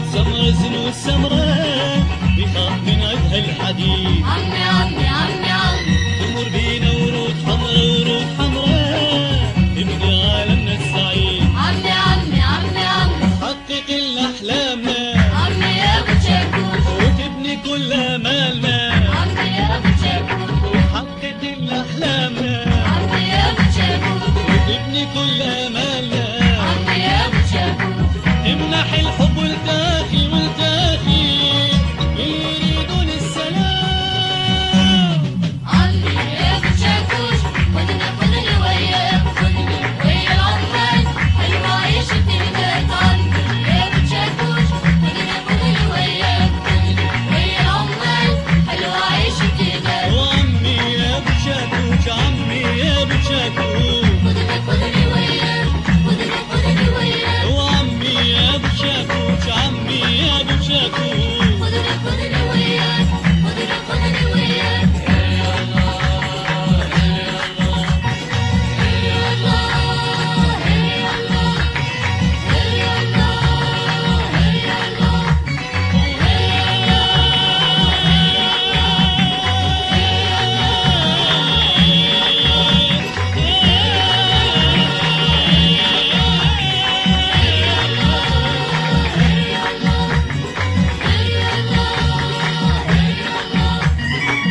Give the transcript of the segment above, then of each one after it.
سمرة زنو السمرة بيخاف من عدها الحديد. عمي عمي عمي عمي تمر بينا ورود حمرا ورود حمرا يبقى عالمنا السعيد. عمي عمي عمي عمي حقق احلامنا عمي يا ابو شاكوش وتبني كل امالنا. عمي يا ابو شاكوش حقق احلامنا عمي يا ابو شاكوش وتبني كل امالنا. عمي يا ابو شاكوش امنح الحب والتاخي والتاخي اللي يريدون السلام. عمي يا ابو شاكوش خدني خدني وياك خدني ويا العمال حلوة عيشتي هناك. عمي يا ابو شاكوش خدني خدني وياك خدني ويا العمال حلوة عيشتي هناك. وعمي يا ابو شاكوش عمي يا ابو شاكوش خدني خدني وياك خدني خدني وياك وعمي يا ابو شاكوش عمي يا ابو شاكوش خدني خدني وياك خدني خدني وياك.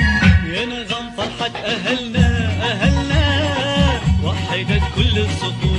يا نغم فرحة أهلنا أهلنا وحدت كل الصفوف.